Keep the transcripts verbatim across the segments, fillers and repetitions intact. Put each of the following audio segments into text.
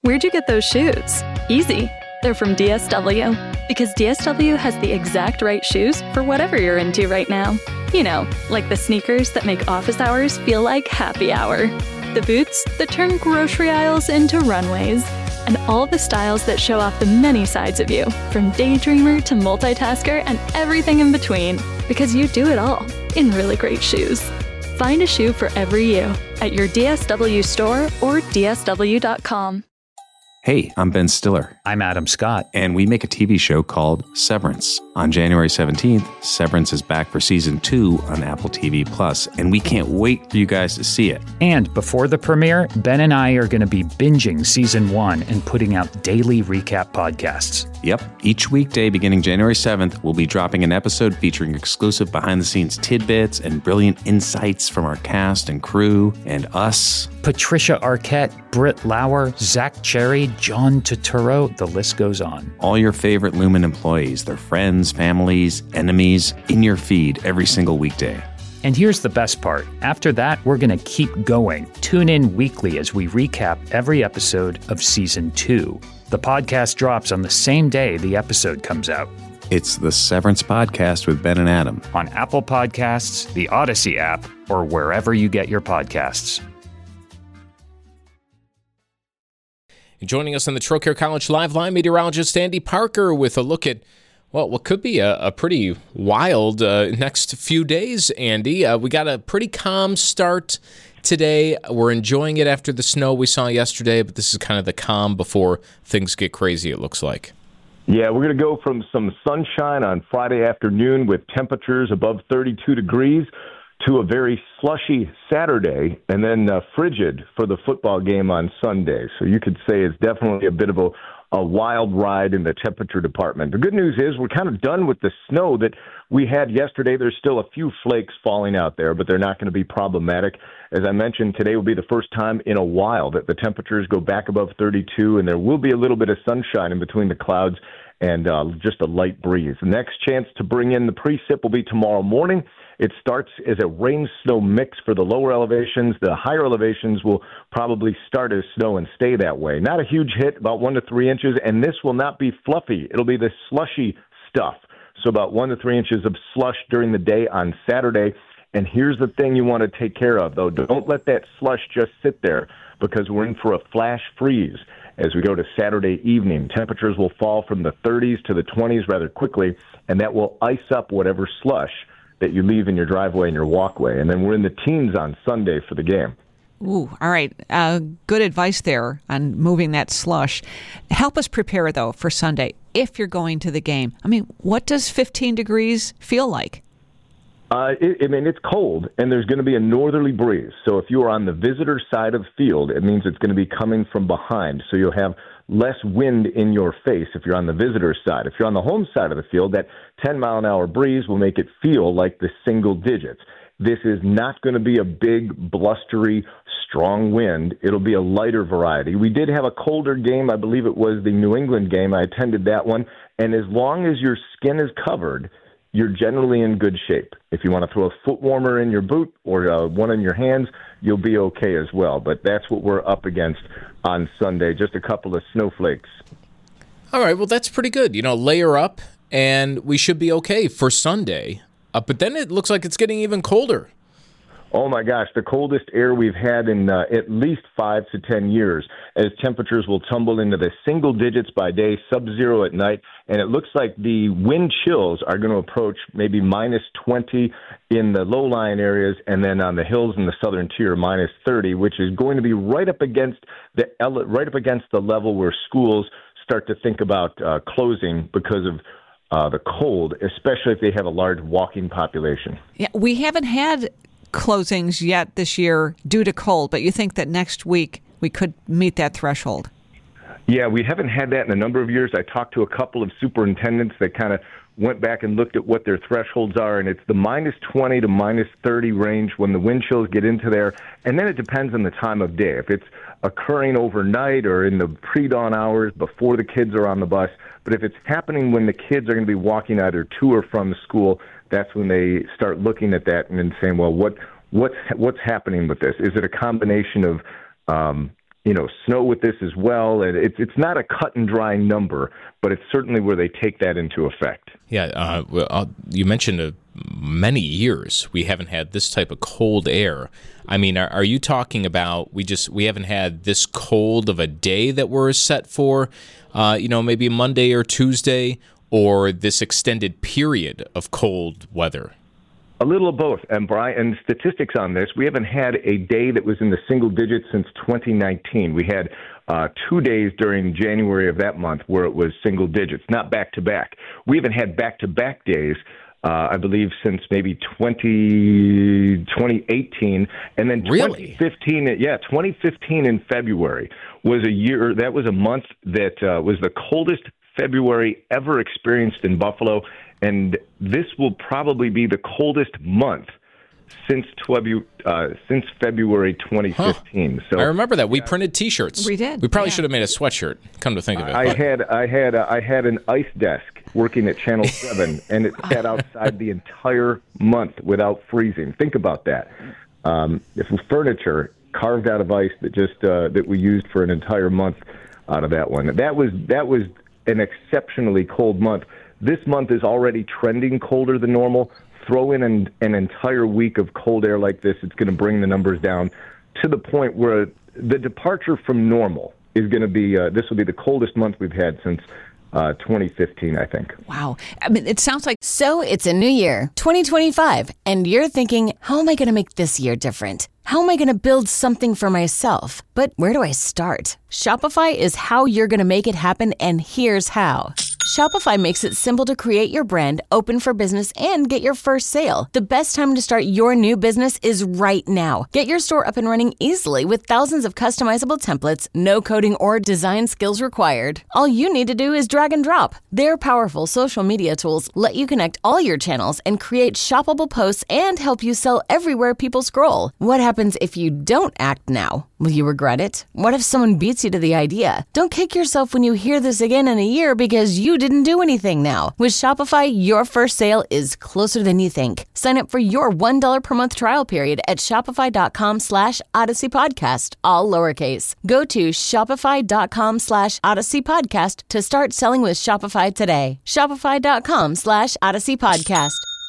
Where'd you get those shoes? Easy. They're from D S W. Because D S W has the exact right shoes for whatever you're into right now. You know, like the sneakers that make office hours feel like happy hour. The boots that turn grocery aisles into runways. And all the styles that show off the many sides of you, from daydreamer to multitasker and everything in between. Because you do it all in really great shoes. Find a shoe for every you at your D S W store or D S W dot com. Hey, I'm Ben Stiller. I'm Adam Scott. And we make a T V show called Severance. On January seventeenth, Severance is back for season two on Apple T V Plus, and we can't wait for you guys to see it. And before the premiere, Ben and I are going to be binging season one and putting out daily recap podcasts. Yep. Each weekday beginning January seventh, we'll be dropping an episode featuring exclusive behind-the-scenes tidbits and brilliant insights from our cast and crew and us. Patricia Arquette, Britt Lauer, Zach Cherry, John Turturro, the list goes on. All your favorite Lumen employees, their friends, families, enemies, in your feed every single weekday. And here's the best part. After that, we're going to keep going. Tune in weekly as we recap every episode of season two. The podcast drops on the same day the episode comes out. It's the Severance Podcast with Ben and Adam. On Apple Podcasts, the Odyssey app, or wherever you get your podcasts. Joining us on the Trocare College Live Line, meteorologist Andy Parker with a look at, well, what could be a, a pretty wild uh, next few days, Andy. Uh, we got a pretty calm start today. We're enjoying it after the snow we saw yesterday, but this is kind of the calm before things get crazy, it looks like. Yeah, we're going to go from some sunshine on Friday afternoon with temperatures above thirty-two degrees to a very slushy Saturday, and then uh, frigid for the football game on Sunday. So you could say it's definitely a bit of a, a wild ride in the temperature department. The good news is we're kind of done with the snow that we had yesterday. There's still a few flakes falling out there, but they're not going to be problematic. As I mentioned, today will be the first time in a while that the temperatures go back above thirty-two, and there will be a little bit of sunshine in between the clouds and uh, just a light breeze. The next chance to bring in the precip will be tomorrow morning. It starts as a rain-snow mix for the lower elevations. The higher elevations will probably start as snow and stay that way. Not a huge hit, about one to three inches, and this will not be fluffy. It'll be the slushy stuff. So about one to three inches of slush during the day on Saturday. And here's the thing you want to take care of, though. Don't let that slush just sit there, because we're in for a flash freeze as we go to Saturday evening. Temperatures will fall from the thirties to the twenties rather quickly, and that will ice up whatever slush that you leave in your driveway and your walkway. And then we're in the teens on Sunday for the game. Ooh, all right. Uh, good advice there on moving that slush. Help us prepare, though, for Sunday, if you're going to the game. I mean, what does fifteen degrees feel like? Uh, it, I mean, it's cold, and there's going to be a northerly breeze. So if you are on the visitor side of the field, it means it's going to be coming from behind. So you'll have less wind in your face if you're on the visitor side. If you're on the home side of the field, that ten mile an hour breeze will make it feel like the single digits. This is not going to be a big, blustery, strong wind. It'll be a lighter variety. We did have a colder game. I believe it was the New England game. I attended that one. And as long as your skin is covered, you're generally in good shape. If you want to throw a foot warmer in your boot or uh, one in your hands, you'll be okay as well. But that's what we're up against on Sunday, just a couple of snowflakes. All right, well, that's pretty good. You know, layer up, and we should be okay for Sunday. Uh, but then it looks like it's getting even colder. Oh, my gosh, the coldest air we've had in uh, at least five to ten years, as temperatures will tumble into the single digits by day, sub-zero at night, and it looks like the wind chills are going to approach maybe minus twenty in the low-lying areas, and then on the hills in the southern tier, minus thirty, which is going to be right up against the right up against the level where schools start to think about uh, closing because of uh, the cold, especially if they have a large walking population. Yeah, we haven't had closings yet this year due to cold, but you think that next week we could meet that threshold? Yeah, we haven't had that in a number of years. I talked to a couple of superintendents that kind of went back and looked at what their thresholds are, and it's the minus twenty to minus thirty range when the wind chills get into there, and then it depends on the time of day. If it's occurring overnight or in the pre-dawn hours before the kids are on the bus, but if it's happening when the kids are going to be walking either to or from the school, that's when they start looking at that and then saying, well, what what's what's happening with this? Is it a combination of um, you know, snow with this as well. And it's it's not a cut and dry number, but it's certainly where they take that into effect. Yeah, uh, well, uh, you mentioned uh, many years we haven't had this type of cold air. I mean, are, are you talking about we just we haven't had this cold of a day that we're set for, uh, you know, maybe Monday or Tuesday, or this extended period of cold weather? A little of both. And Brian, and statistics on this, we haven't had a day that was in the single digits since twenty nineteen. We had uh, two days during January of that month where it was single digits, not back-to-back. We haven't had back-to-back days, uh, I believe, since maybe twenty, twenty eighteen. And then really? twenty fifteen, yeah, twenty fifteen in February was a year, that was a month that uh, was the coldest February ever experienced in Buffalo. And this will probably be the coldest month since tw- uh, since February twenty fifteen. Huh. So I remember that we printed T-shirts. We did. We probably yeah. should have made a sweatshirt. Come to think of it, I but. had I had uh, I had an ice desk working at Channel Seven, and it sat outside the entire month without freezing. Think about that. Um, if furniture carved out of ice that just uh, that we used for an entire month out of that one. That was that was an exceptionally cold month. This month is already trending colder than normal. Throw in an, an entire week of cold air like this, it's going to bring the numbers down to the point where the departure from normal is going to be, uh, this will be the coldest month we've had since uh, twenty fifteen, I think. Wow. I mean, it sounds like... So it's a new year, twenty twenty-five, and you're thinking, how am I going to make this year different? How am I going to build something for myself? But where do I start? Shopify is how you're going to make it happen, and here's how. Shopify makes it simple to create your brand, open for business, and get your first sale. The best time to start your new business is right now. Get your store up and running easily with thousands of customizable templates, no coding or design skills required. All you need to do is drag and drop. Their powerful social media tools let you connect all your channels and create shoppable posts and help you sell everywhere people scroll. What happens if you don't act now? Will you regret it? What if someone beats you to the idea? Don't kick yourself when you hear this again in a year because you didn't do anything now. With Shopify, your first sale is closer than you think. Sign up for your one dollar per month trial period at shopify.com slash Odyssey Podcast, all lowercase. Go to shopify.com slash Odyssey Podcast to start selling with Shopify today. Shopify.com slash Odyssey Podcast.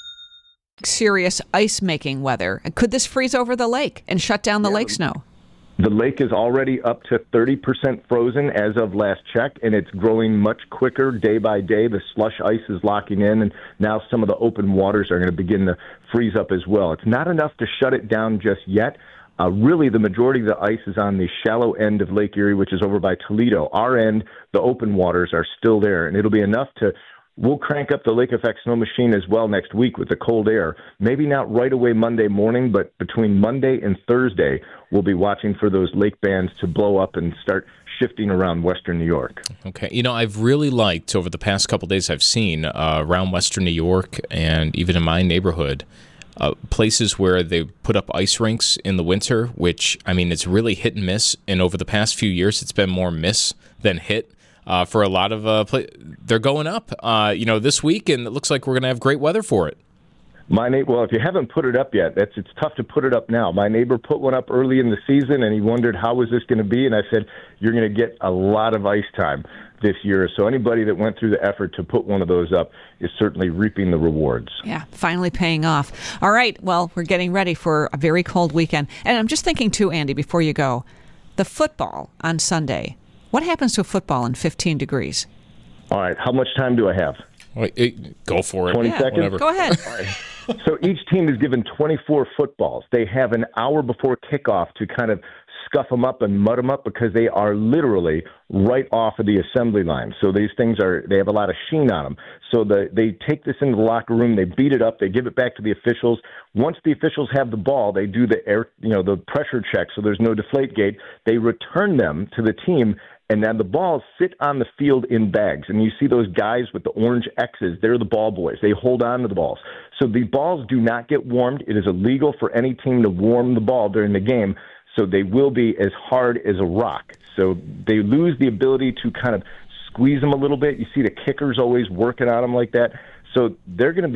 Serious ice-making weather. Could this freeze over the lake and shut down the Yeah. lake snow? The lake is already up to thirty percent frozen as of last check, and it's growing much quicker day by day. The slush ice is locking in, and now some of the open waters are going to begin to freeze up as well. It's not enough to shut it down just yet. Uh, really, the majority of the ice is on the shallow end of Lake Erie, which is over by Toledo. Our end, the open waters are still there, and it'll be enough to We'll crank up the lake effect snow machine as well next week with the cold air. Maybe not right away Monday morning, but between Monday and Thursday, we'll be watching for those lake bands to blow up and start shifting around western New York. Okay. You know, I've really liked over the past couple of days I've seen uh, around western New York and even in my neighborhood, uh, places where they put up ice rinks in the winter, which, I mean, it's really hit and miss. And over the past few years, it's been more miss than hit. Uh, for a lot of uh, play, they're going up, uh, you know, this week, and it looks like we're going to have great weather for it. My na- well, if you haven't put it up yet, that's it's tough to put it up now. My neighbor put one up early in the season, and he wondered how was this going to be, and I said, you're going to get a lot of ice time this year. So anybody that went through the effort to put one of those up is certainly reaping the rewards. Yeah, finally paying off. All right, well, we're getting ready for a very cold weekend. And I'm just thinking, too, Andy, before you go, the football on Sunday. What happens to football in fifteen degrees? All right, how much time do I have? Wait, it, go for it. twenty Yeah, seconds? Whatever. Go ahead. All right. So each team is given twenty-four footballs. They have an hour before kickoff to kind of scuff them up and mud them up because they are literally right off of the assembly line. So these things are, they have a lot of sheen on them. So the, they take this into the locker room, they beat it up, they give it back to the officials. Once the officials have the ball, they do the air, you know, the pressure check so there's no deflate gate. They return them to the team. And then the balls sit on the field in bags. And you see those guys with the orange X's. They're the ball boys. They hold on to the balls. So the balls do not get warmed. It is illegal for any team to warm the ball during the game. So they will be as hard as a rock. So they lose the ability to kind of squeeze them a little bit. You see the kickers always working on them like that. So they're going to be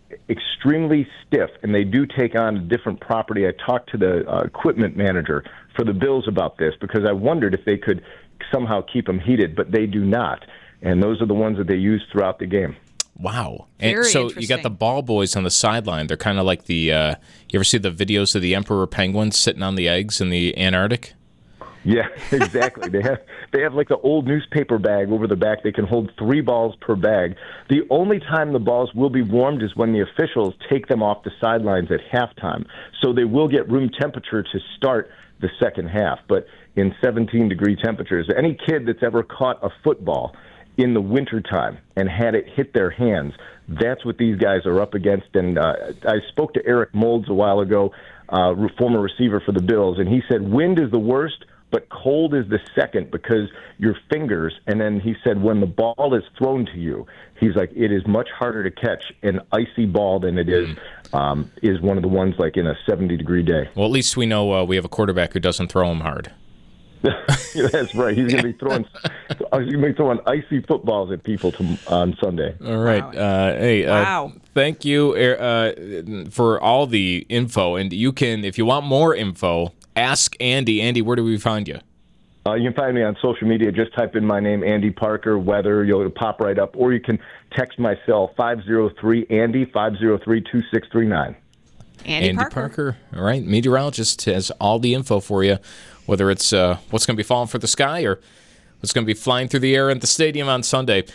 extremely stiff, and they do take on a different property. I talked to the uh, equipment manager for the Bills about this because I wondered if they could somehow keep them heated, but they do not. And those are the ones that they use throughout the game. Wow. And Very so you interesting. got the ball boys on the sideline. They're kind of like the, uh, you ever see the videos of the emperor penguins sitting on the eggs in the Antarctic? Yeah, exactly. they have they have like the old newspaper bag over the back. They can hold three balls per bag. The only time the balls will be warmed is when the officials take them off the sidelines at halftime. So they will get room temperature to start the second half. But in seventeen degree temperatures, any kid that's ever caught a football in the wintertime and had it hit their hands, that's what these guys are up against. And uh, I spoke to Eric Moulds a while ago, uh, former receiver for the Bills, and he said wind is the worst, but cold is the second because your fingers, and then he said when the ball is thrown to you, he's like, it is much harder to catch an icy ball than it is um, is one of the ones like in a seventy degree day. Well, at least we know uh, we have a quarterback who doesn't throw them hard. That's right. He's going to be throwing he's going to be throwing icy footballs at people to, on Sunday. All right. Wow. Uh, hey, uh, Wow. thank you uh, for all the info. And you can, if you want more info, ask Andy. Andy, where do we find you? Uh, you can find me on social media. Just type in my name, Andy Parker, weather. You'll pop right up. Or you can text my cell, five oh three Andy, five oh three, two six three nine. Andy, Andy Parker. Parker. All right. Meteorologist has all the info for you, whether it's uh, what's going to be falling for the sky or what's going to be flying through the air at the stadium on Sunday.